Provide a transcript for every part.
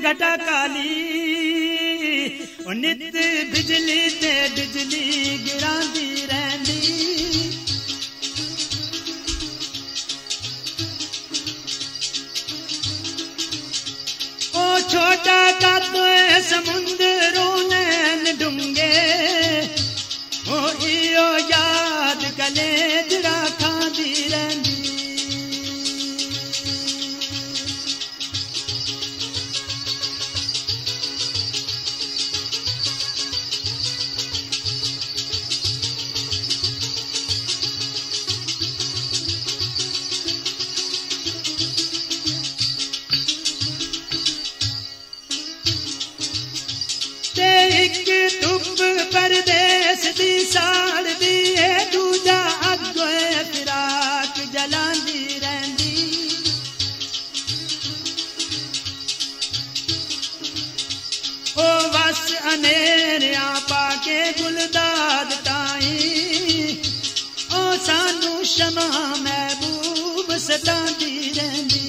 घटा काली नित बिजली ते बिजली गिरांदी रहंदी ओ छोटा कद समुंदरों नैन डूंगे ओ इयो याद कलेजड़ा खांदी रहंदी परदेस दी साड़ दी दूजा अगोए फिराक जलांदी रहंदी ओ वस अनेरिया पाके गुलदाद ताई ओ सानू शमा महबूब सतांदी रहंदी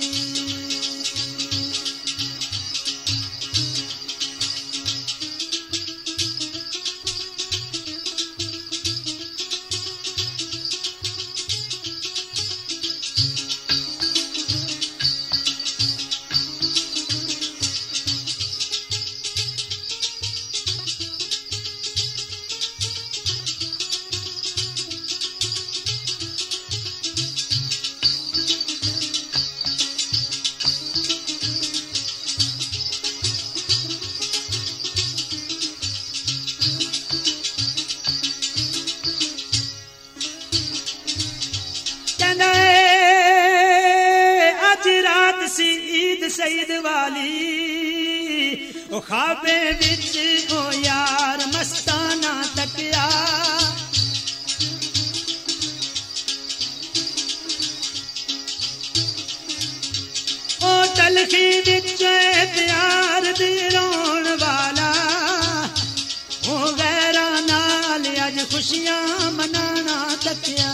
सईद वाली ओ खाबे विच ओ यार मस्ताना तकिया ओ तलखी विच प्यार दी रोण वाला ओ गैरा नाल अज खुशियां मनाना तकिया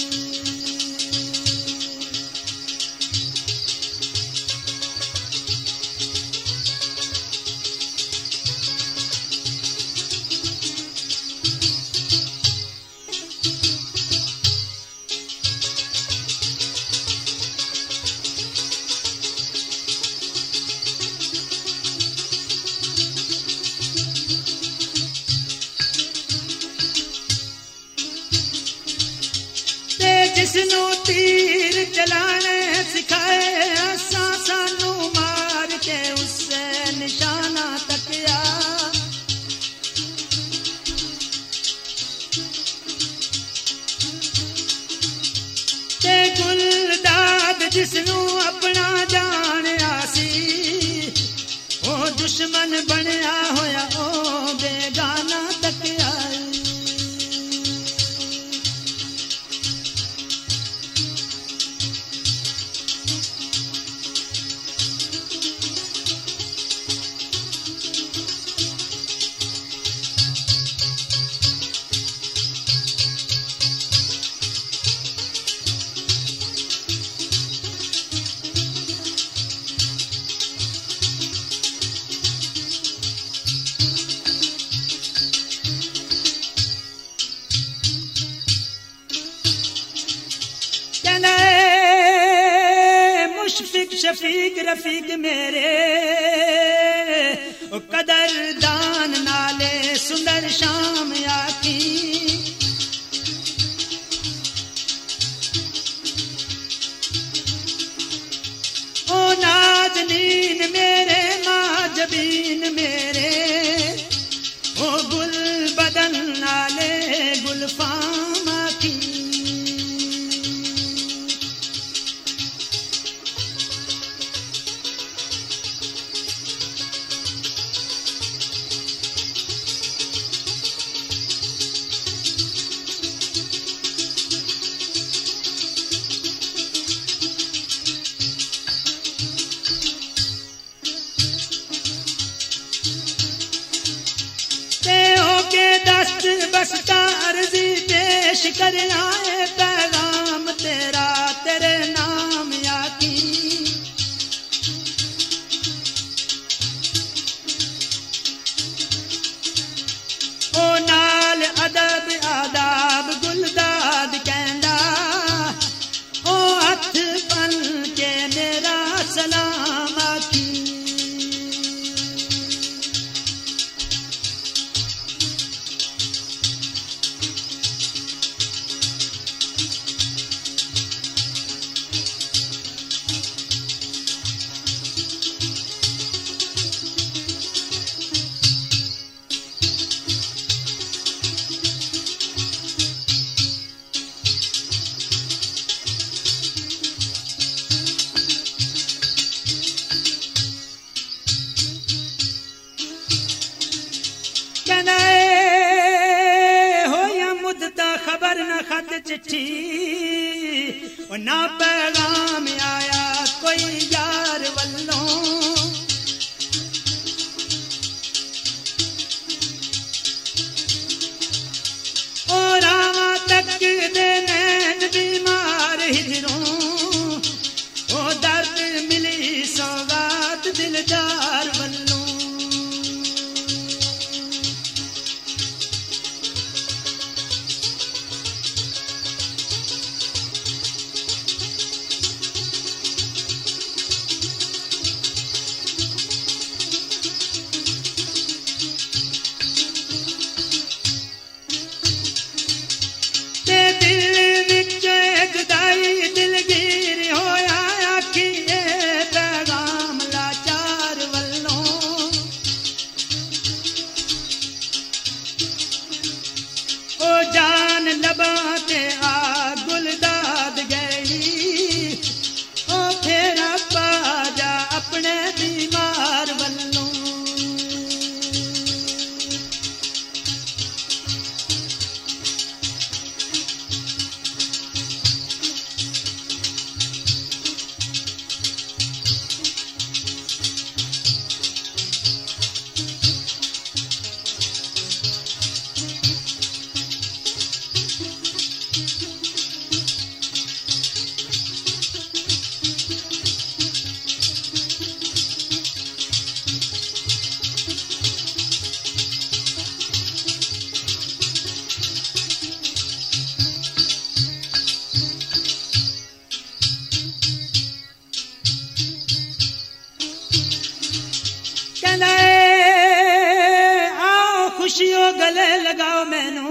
जिसनू तीर चलाने सिखाए आसा सानू मार के उससे निशाना तकिया ते गुलदाद जिसनू अपना जान आसी ओ दुश्मन बनया होया ओ बेगाना तकिया शफीक रफीक मेरे कदरदान नाले सुंदर शाम आखी ओ नाज़नीन मेरे माजबीन मेरे ओ गुल बदन नाले गुलफाम आखी बसता अर्जी पेश कर आए पैगाम तेरा तेरे नाम आकी चिट्ठी ना पैगाम आया कोई यार वल्लों और आवा तक दे नैन बीमार हिजरों ओ दर्द मिली सौगात दिलदार वल्लों लबाते आ गुलदाद गई ओ फेरा बाजा अपने बीमार वल्लों आओ खुशियों गले लगाओ मैनू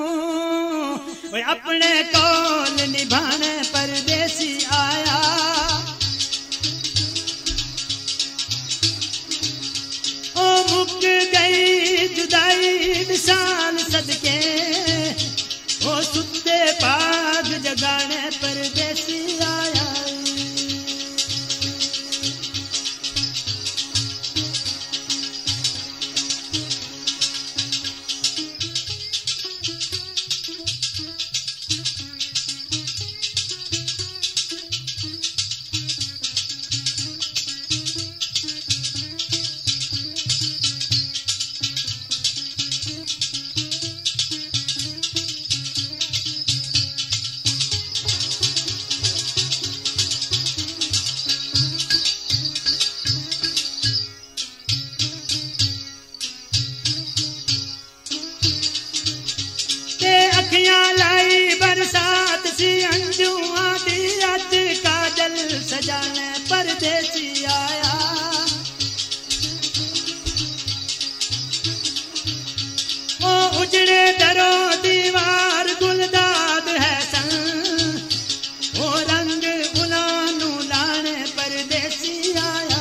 अपने कौल निभाने परदेसी आया ओ मुक गई जुदाई विशाल सदके ओ सुते पाग जगाने परदेसी आया लाई बरसात सी अंजुआ दी अज काजल सजाने परदेसी आया ओ उजड़े दरो दीवार गुलदाद है सन ओ रंग उलानू लाने परदेसी आया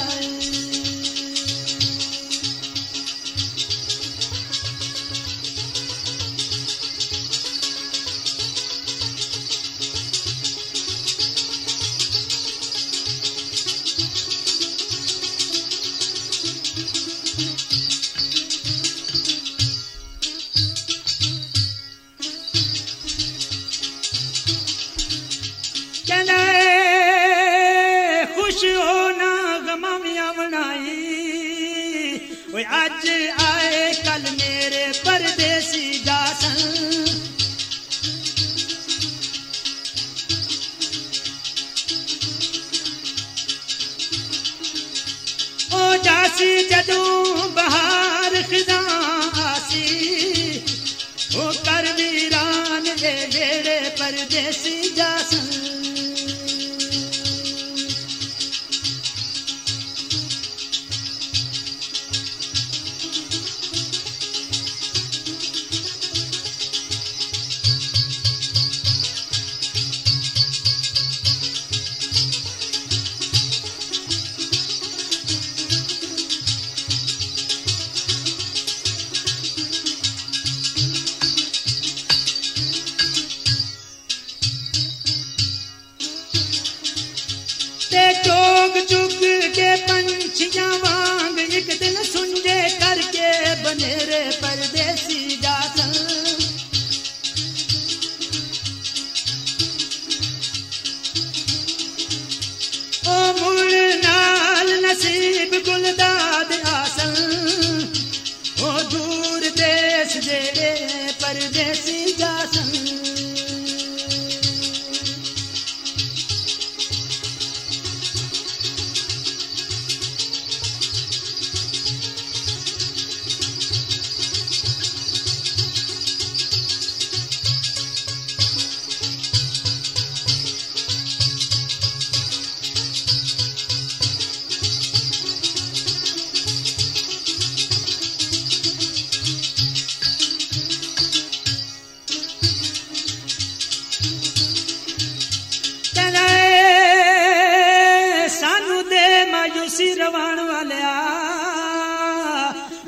खुश होना गमामियां बनाई अज आए कल मेरे परदेसी दासन ओ जासी जदों बहार खिज़ां आसी ओ कर वीरान दे वेड़े परदेसी दासन चोग चुग के पंछियां वांग एक दिन सुंजे करके बनेरे परदेसी दासन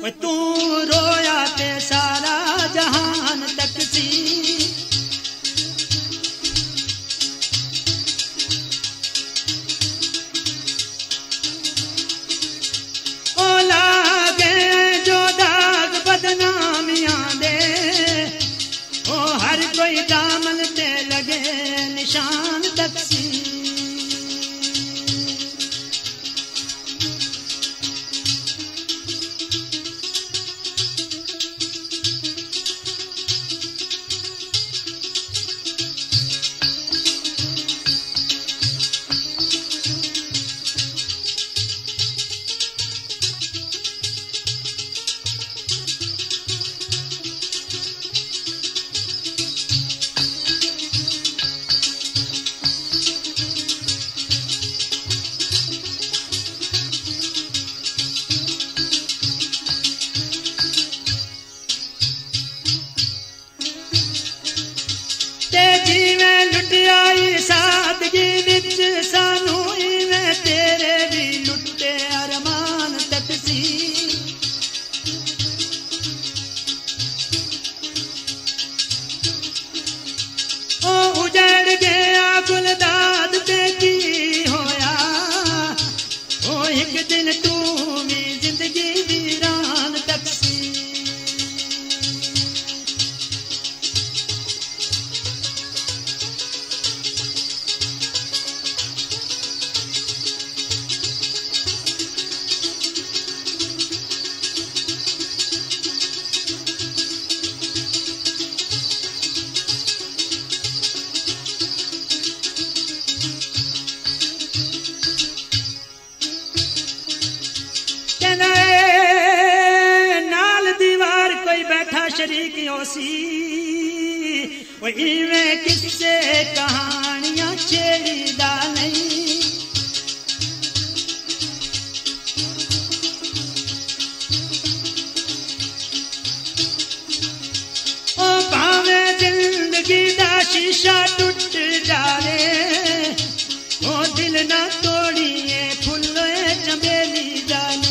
तू रोया ते सारा जहान तकसी ओ लागे जो दाग बदनामियां दे ओ हर कोई दामन ते लगे निशान तकसी जिवें लुटियाई सादगी विच सानू इवें तेरे भी लुटे अरमान तकसी ओ उजड़ गया गुलदाद ते की होया ओ एक दिन तू भी जिंदगी वीरान तकसी नाल दीवार कोई बैठा शरीक ओसी वो इवें किस्से कहानियां छेड़ीदा नहीं ओ भावे जिंदगी दा शीशा टूट जावे ओ दिल ना तोड़िए फुल्ले चमेली जाने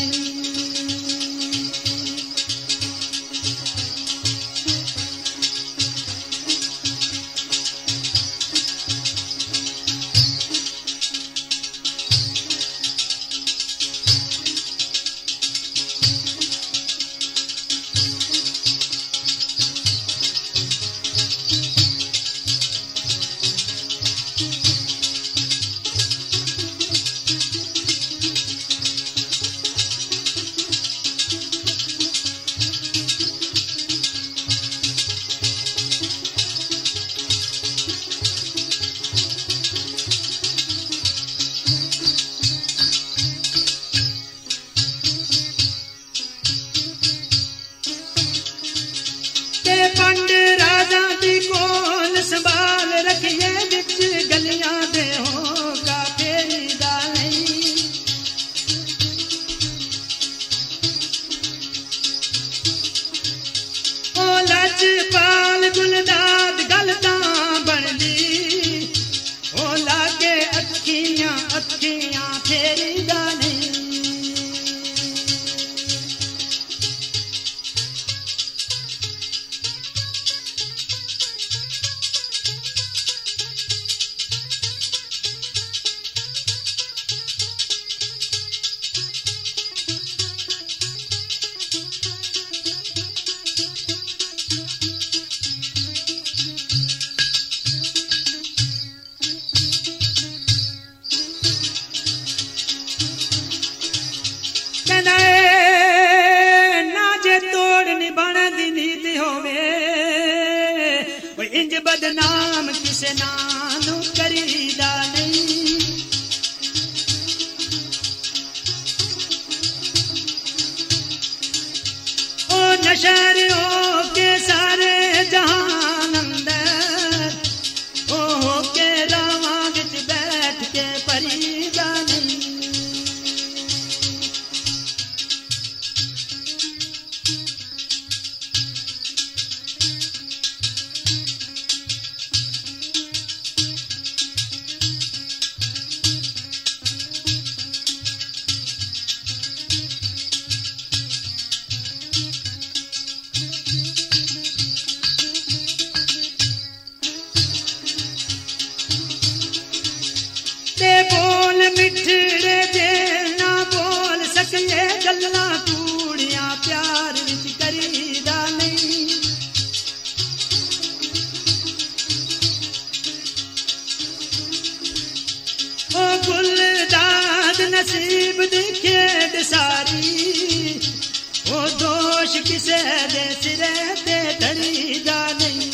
पंड राजा दी कोल संभाल रखिए बिच गलियां दे होगा फेरीदा नहीं ओ लजपाल गुलदाद गल तां बनदी ओ लागे अखियां फेरीदा नहीं इंज बदनाम किसे नानू करीदा नहीं ओ नशर हो के सारे जहान अंदर ओ के रावां विच बैठ के परीदा नहीं गल्लां कूड़ियां प्यार विच करीदा नहीं। ओ गुलदाद नसीब दी खेड सारी, ओ दोष किसे दे सिरे ते धरीदा नहीं।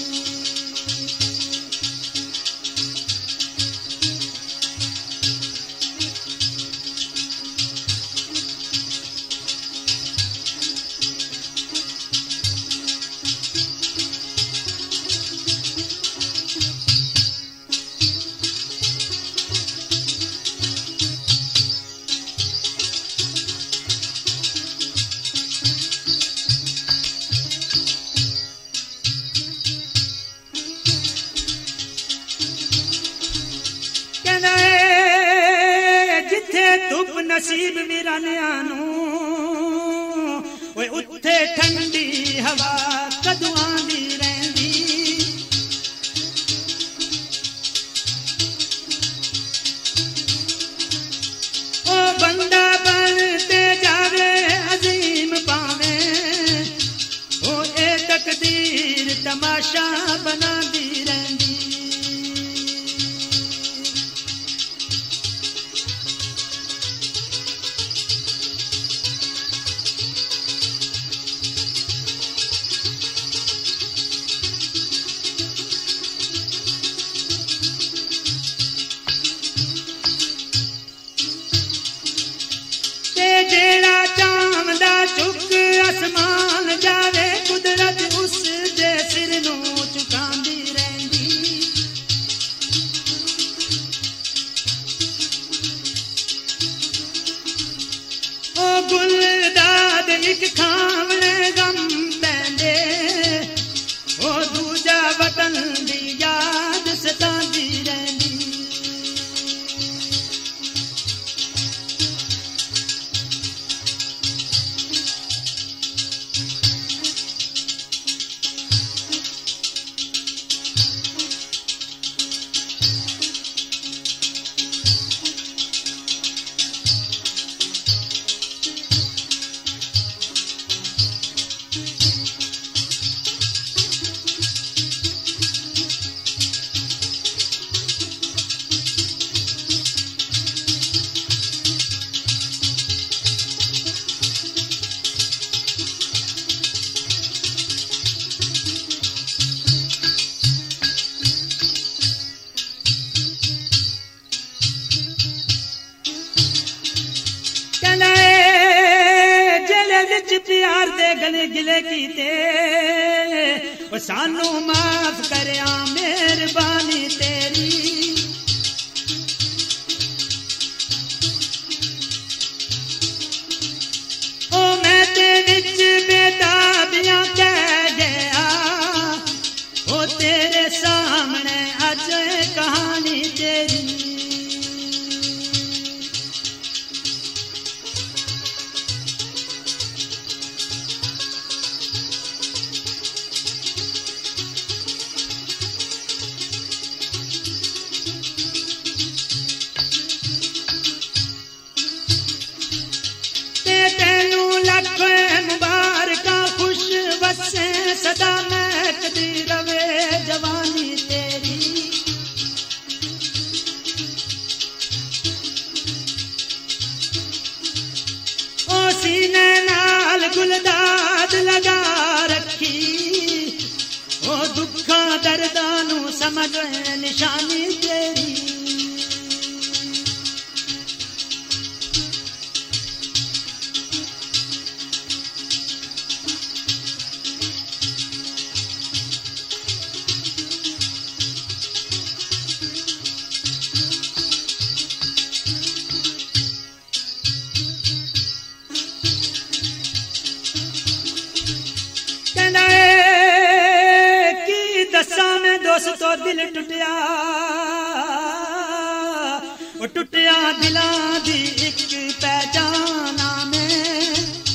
धुप नसीब वीरानियां नूं, ओए उत्थे ठंडी हवा कदों आंदी रहिंदी। ओ बंदा बन ते जावे अजीम पावें, ओ ए तकदीर तमाशा बनांदी रहिंदी। जेड़ा चांदा चुक आसमान जावे, कुदरत उस दे सिर नूं झुकांदी रहिंदी। ओ गुलदाद इक खावले गम पैंदे, ओ दूजा वतन दी याद सतांदी रहिंदी। प्यार दे गले गिले कीते, ओ सानू माफ करया मेहरबानी तेरी। ओ मैं ते विच बेताबियां कह गया, ओ तेरे सामने अज कहानी तेरी। तेनू लख मुबारक खुश वसे सदा महकदी रवे जवानी तेरी। ओ सीने नाल गुलदाद लगा रखी, ओ दुखा दर्दां नू समझ निशानी तेरी। दोस्तों दिल टुटिया, वो टुटिया दिलां दी एक पहचाना में।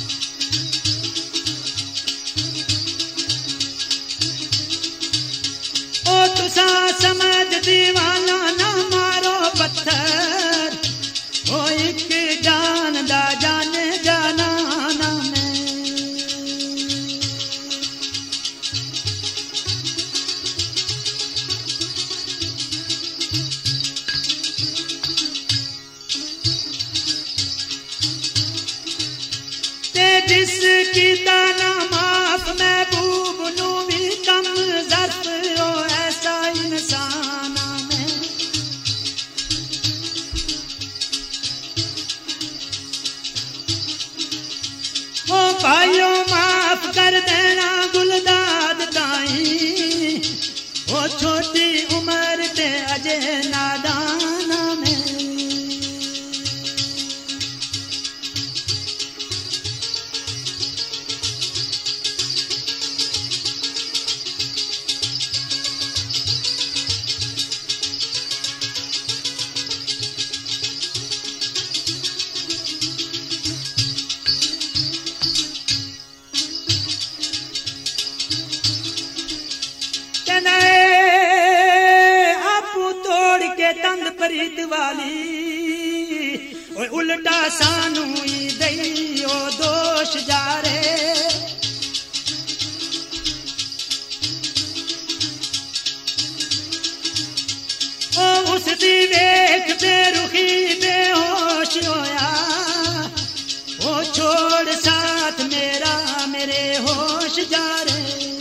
ओ तुसा समझ दीवाना ना मारो पत्थर, ओ एक जान दा जाने जाना जिसकी दाना माफ महबूब नू भी कम ज़र्फ हो ऐसा इंसान में ओ भाइयों माफ कर देना गुलदाद ताई ओ छोटी उम्र ते अजे नादान में तंद परीत वाली ओ उल्टा सानू दई ओ दोष जा रे ओ उसदी वेख बेरुखी बेहोश होया ओ छोड़ साथ मेरा मेरे होश जा रे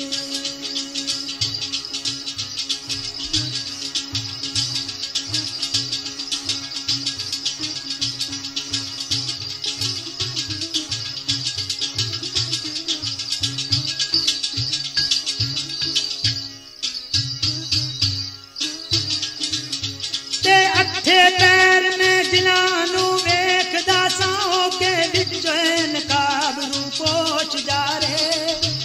पैर में दिलानू वेखदा साओ के विचों नकाबरू पोच जा रे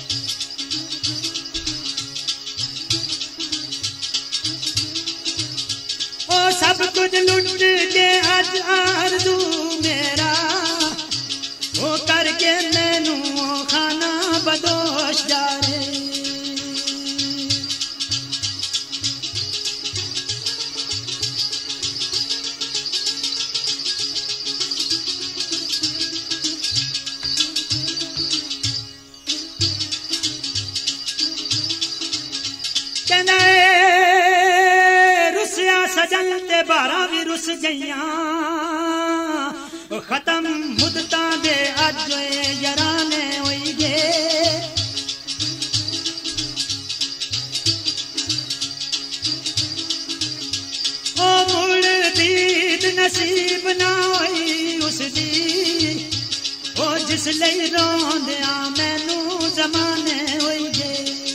ओ सब कुछ लुट के अज आरज़ू मेरा ओ करके मैनू खाना बदोश जा रे रुसिया सजन ते 12 भी रुस गईया खत्म मुद्दता दे अज यराने होई गे ओ मुड़ दीद नसीब ना होई उसदी ओ जिस लई रोंदिया मैनू जमाने होई गे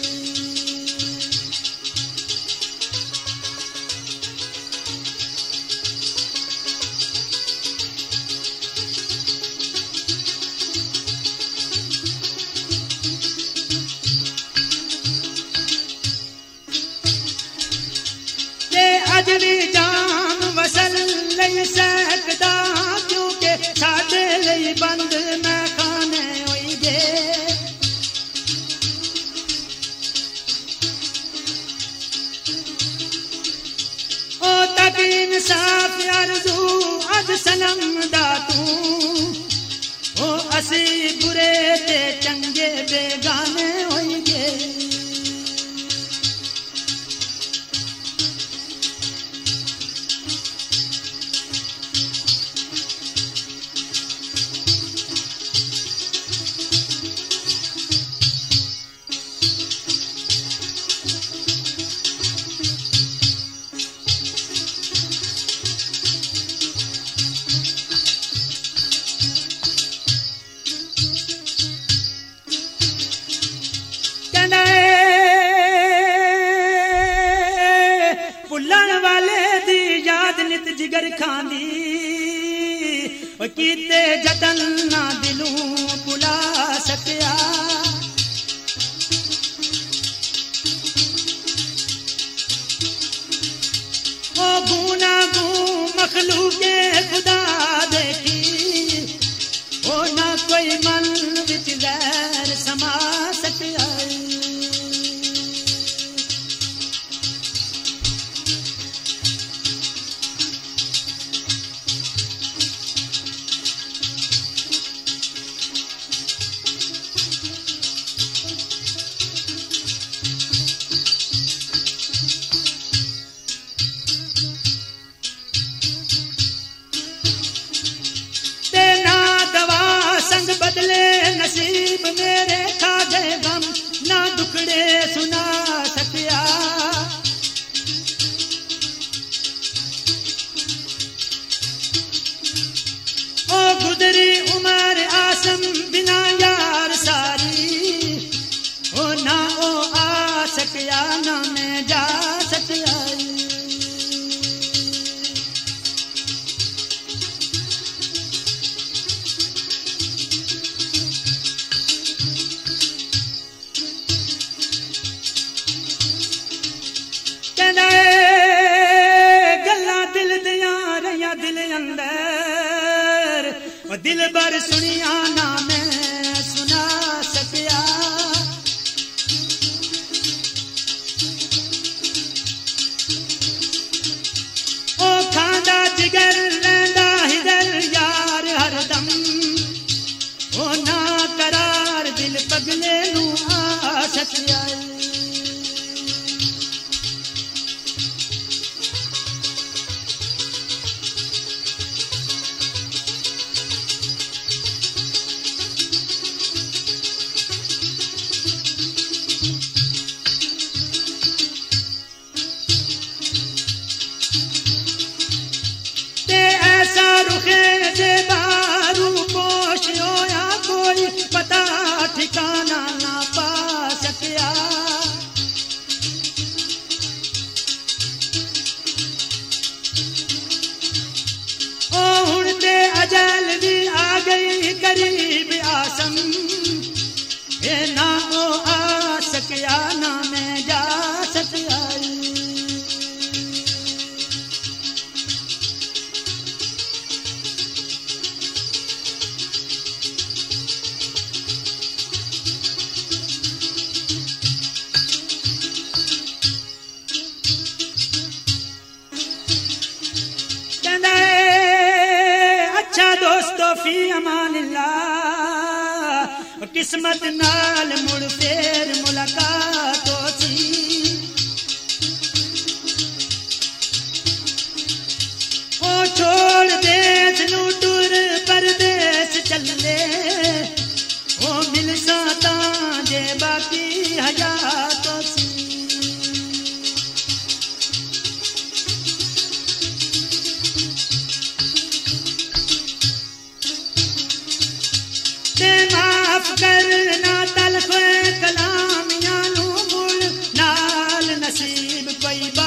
अजली जाम वसल नहीं सकदा क्योंकि साडे लई बंद मैं खाने होई गे ओ तक इंसाफ अर्जू अज सनम दा तू ओ असी बुरे ते चंगे बेगाने होई गे जिगर खांदी कीते जतन ना दिलूं भुला सकिया ओ गूना गू मखलूके खुदा देखी ओ ना कोई मन विच लहर समा सकिया बदले नसीब पर सुनिया ना मैं सुना सकिया। ओ खांदा जिगर लैंदा हिदर यार हरदम, ओ ना करार दिल पगले नू आ सकिया। ऐसा रुखे से बारू पोश होया कोई पता ठिकाना ना पा सकिया। ओ हुण ते अजल भी आ गई करीब आसम, ये ना ओ आ सकिया ना मैं जा सकिया। अच्छा दोस्तों फी अमानिल्लाह, किस्मत नाल मुड़ फेर मुलाकात होसी। ओ छोड़ देश नू टुर परदेस चले, ओ मिल साता जे बाकी हयात होसी। माफ करना तलख कलामियां नू मुड़ नाल नसीब कोई